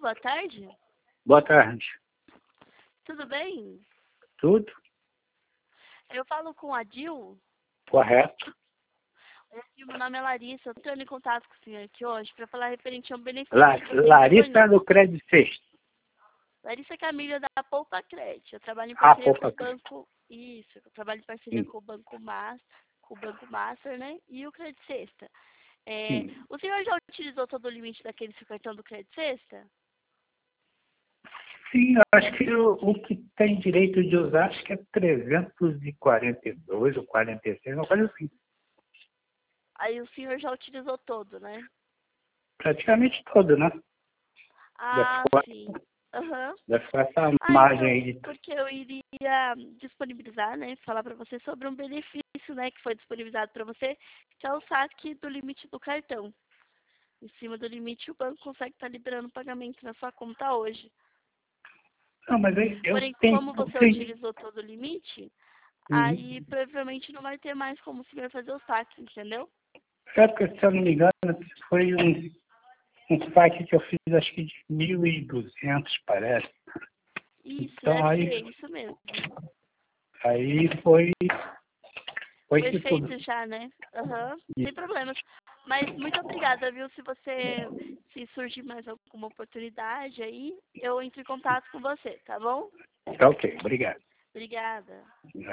boa tarde. Boa tarde. Tudo bem? Tudo? Eu falo com a Dil. Correto. Meu nome é Larissa. Eu estou entrando em contato com o senhor aqui hoje para falar referente a um benefício que você Larissa do Crédito Sexto. Larissa Camila da Poupa Crédito. Eu trabalho em Ah, parceria com Poupa o banco. Isso, eu trabalho em parceria com o Banco Master, né? E o Crédito Sexta. O senhor já utilizou todo o limite daquele seu cartão do Crédito Sexta? Sim, eu acho que o que tem direito de usar, acho que é 342 ou 46, uma coisa assim. Aí o senhor já utilizou todo, né? Praticamente todo, né? Ah, sim. Aham. Deve ficar essa margem aí de... Porque eu iria disponibilizar, né, falar para você sobre um benefício, né, que foi disponibilizado para você, que é o saque do limite do cartão. Em cima do limite, o banco consegue estar liberando o pagamento na sua conta hoje. Não, mas aí eu Porém, tenho... como você utilizou todo o limite, aí Uhum. provavelmente não vai ter mais como o senhor fazer o saque, entendeu? É porque, se eu não me engano, foi um saque que eu fiz, acho que de 1.200, parece. Isso, Então, deve ser isso mesmo. aí foi Foi isso tudo. feito já, né? Aham, sem problemas. Mas muito obrigada, viu? Se surgir mais alguma oportunidade aí, eu entro em contato com você, tá bom? Tá ok, obrigado. Obrigada.